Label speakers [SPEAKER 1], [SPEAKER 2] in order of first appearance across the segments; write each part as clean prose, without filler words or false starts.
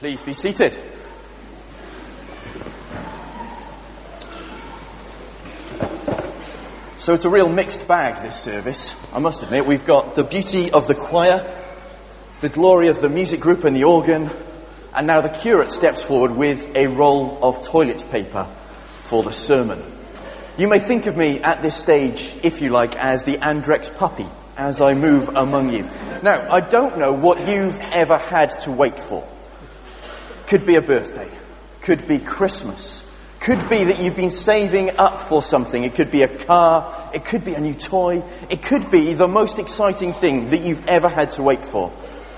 [SPEAKER 1] Please be seated. So it's a real mixed bag, this service, I must admit. We've got the beauty of the choir, the glory of the music group and the organ, and now the curate steps forward with a roll of toilet paper for the sermon. You may think of me at this stage, if you like, as the Andrex puppy, as I move among you. Now, I don't know what you've ever had to wait for. Could be a birthday, could be Christmas, could be that you've been saving up for something. It could be a car, it could be a new toy, it could be the most exciting thing that you've ever had to wait for.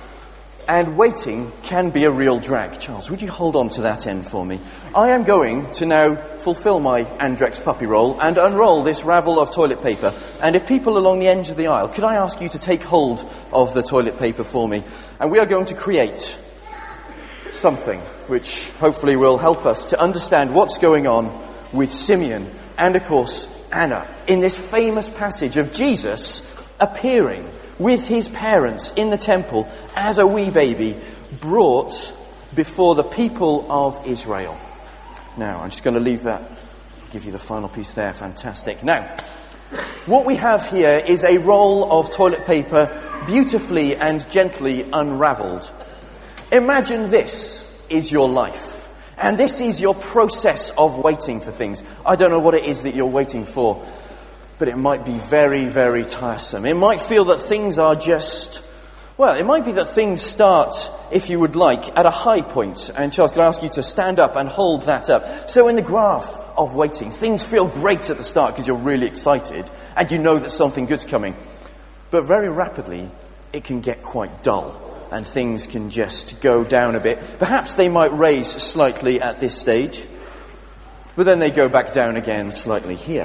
[SPEAKER 1] And waiting can be a real drag. Charles, would you hold on to that end for me? I am going to now fulfill my Andrex puppy role and unroll this ravel of toilet paper. And if people along the edge of the aisle, could I ask you to take hold of the toilet paper for me? And we are going to create something which hopefully will help us to understand what's going on with Simeon and, of course, Anna in this famous passage of Jesus appearing with his parents in the temple as a wee baby brought before the people of Israel. Now, I'm just going to leave that, give you the final piece there. Fantastic. Now, what we have here is a roll of toilet paper beautifully and gently unravelled. Imagine this is your life, and this is your process of waiting for things. I don't know what it is that you're waiting for, but it might be very, very tiresome. It might feel that things are just, well, it might be that things start, if you would like, at a high point. And Charles, can I ask you to stand up and hold that up? So in the graph of waiting, things feel great at the start because you're really excited and you know that something good's coming. But very rapidly, it can get quite dull. And things can just go down a bit. Perhaps they might raise slightly at this stage, but then they go back down again slightly here.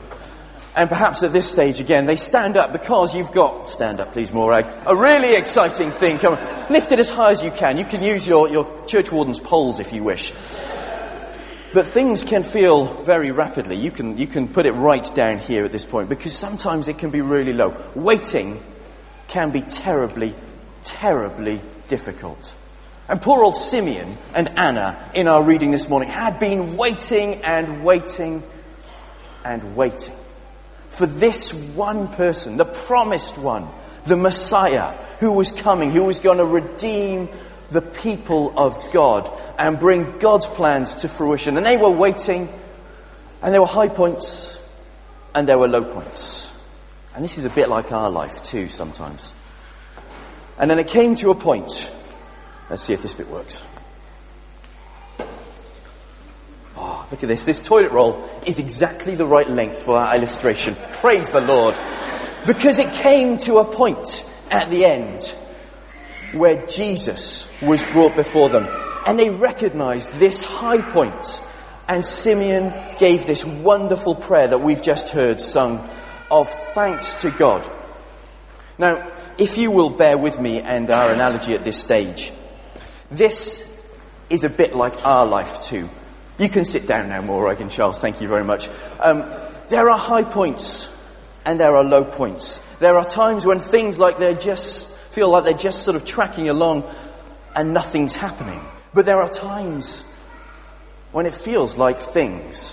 [SPEAKER 1] And perhaps at this stage again, they stand up because you've got, stand up please Morag, a really exciting thing. Come on, lift it as high as you can. You can use your church warden's poles if you wish. But things can feel very rapidly. You can put it right down here at this point because sometimes it can be really low. Waiting can be terribly difficult. And poor old Simeon and Anna in our reading this morning had been waiting and waiting and waiting for this one person, the promised one, the Messiah who was coming, who was going to redeem the people of God and bring God's plans to fruition. And they were waiting, and there were high points and there were low points. And this is a bit like our life too sometimes. And then it came to a point. Let's see if this bit works. Oh, look at this. This toilet roll is exactly the right length for our illustration. Praise the Lord. Because it came to a point at the end where Jesus was brought before them. And they recognized this high point. And Simeon gave this wonderful prayer that we've just heard sung of thanks to God. Now, if you will bear with me and our analogy at this stage, this is a bit like our life too. You can sit down now, Morag and Charles, thank you very much. There are high points and there are low points. There are times when things like feel like they're just sort of tracking along and nothing's happening. But there are times when it feels like things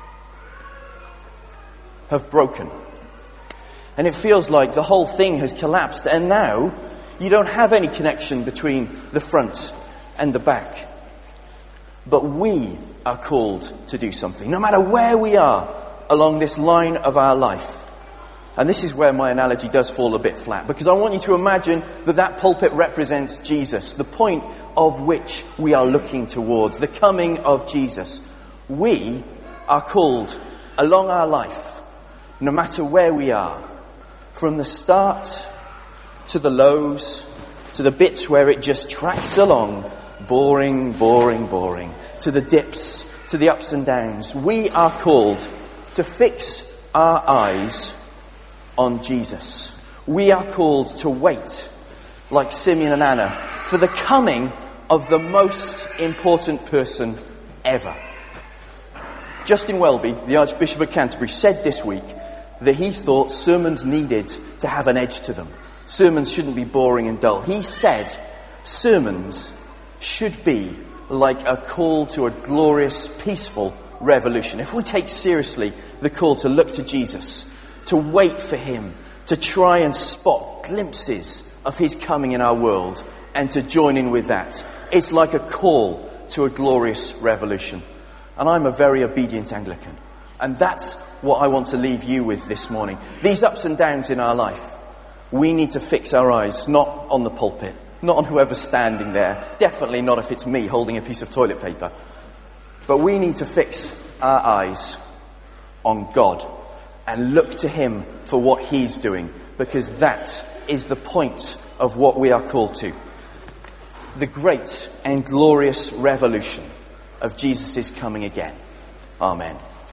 [SPEAKER 1] have broken. And it feels like the whole thing has collapsed. And now you don't have any connection between the front and the back. But we are called to do something, no matter where we are along this line of our life. And this is where my analogy does fall a bit flat, because I want you to imagine that pulpit represents Jesus, the point of which we are looking towards, the coming of Jesus. We are called along our life, no matter where we are, from the start to the lows, to the bits where it just tracks along, boring, to the dips, to the ups and downs. We are called to fix our eyes on Jesus. We are called to wait, like Simeon and Anna, for the coming of the most important person ever. Justin Welby, the Archbishop of Canterbury, said this week that he thought sermons needed to have an edge to them. Sermons shouldn't be boring and dull. He said sermons should be like a call to a glorious, peaceful revolution. If we take seriously the call to look to Jesus, to wait for him, to try and spot glimpses of his coming in our world, and to join in with that, it's like a call to a glorious revolution. And I'm a very obedient Anglican. And that's what I want to leave you with this morning. These ups and downs in our life, we need to fix our eyes not on the pulpit, not on whoever's standing there, definitely not if it's me holding a piece of toilet paper. But we need to fix our eyes on God and look to him for what he's doing, because that is the point of what we are called to. The great and glorious revolution of Jesus' coming again. Amen.